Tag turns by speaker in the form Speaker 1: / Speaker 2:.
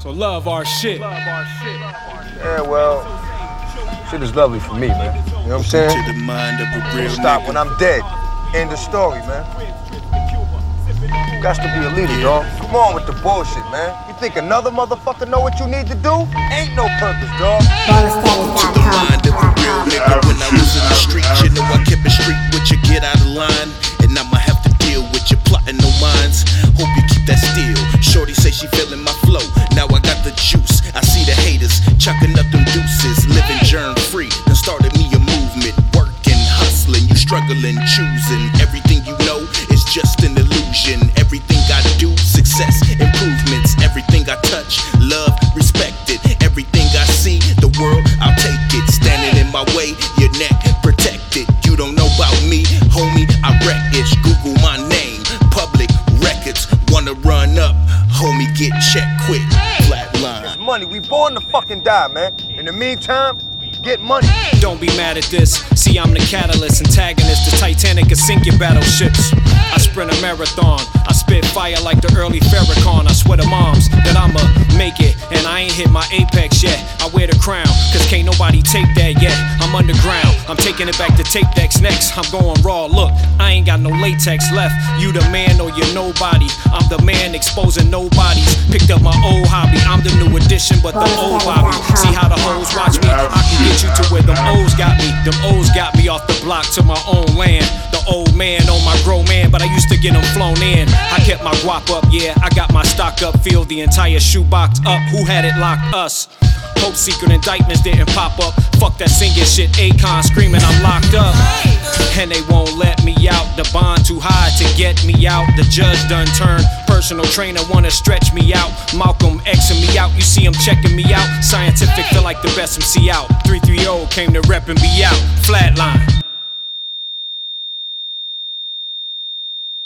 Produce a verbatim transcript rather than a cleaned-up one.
Speaker 1: So love our shit.
Speaker 2: Yeah, well, shit is lovely for me, man. You know what I'm saying?
Speaker 3: To the mind of a real
Speaker 2: Stop
Speaker 3: nigga.
Speaker 2: when I'm dead. End of story, man. Got to be a leader, dog. Come on with the bullshit, man. You think another motherfucker know what you need to do? Ain't no purpose, dog.
Speaker 3: To the mind of a real nigga. When I was in the street, you know I kept it street with you. Get out of line, and I'ma have to deal with you plotting no minds. Hope you keep that still. Shorty say she feeling my flow. Now I got the juice. I see the haters chucking up them deuces. Living germ free. Then started me a movement. Working, hustling, you struggling, choosing. Everything you know is just an illusion. Everything I do, success, improvements. Everything I touch, love, respect it. Everything I see, the world, I'll take it. Standing in my way, your neck protected. You don't know about me, homie, I wreck it. Google my name, public records. Wanna run up, homie, get checked quick. Flatline.
Speaker 2: It's money. We born to fucking die, man. In the meantime, get money.
Speaker 1: Don't be mad at this. See, I'm the catalyst, antagonist. The Titanic can sink your battleships. I sprint a marathon. I spit fire like the early Farrakhan. I swear to moms that I'ma make it, and I ain't hit my apex yet. I wear the crown, cause can't nobody take that yet. I'm underground, I'm taking it back to tape decks next. I'm going raw, look, I ain't got no latex left. You the man or you're nobody. I'm the man exposing nobodies. Picked up my old hobby, I'm the new addition, but the old Bobby. See how the hoes watch me? I can get you to where them O's got me. Them O's got me off the block to my own land. The old man on my grown man, but I used to get them flown in. I kept my guap up, yeah, I got my stock up. Filled the entire shoebox up. Who had it locked? Us. Hope secret indictments didn't pop up. Fuck that singing shit, Akon screaming I'm locked up. And they won't let me out. The bond too high to get me out. The judge done turned personal trainer, wanna stretch me out. Malcolm Xing me out, you see him checking me out. Scientific, feel like the best M C out. three three zero came to rep and be out. Flatline.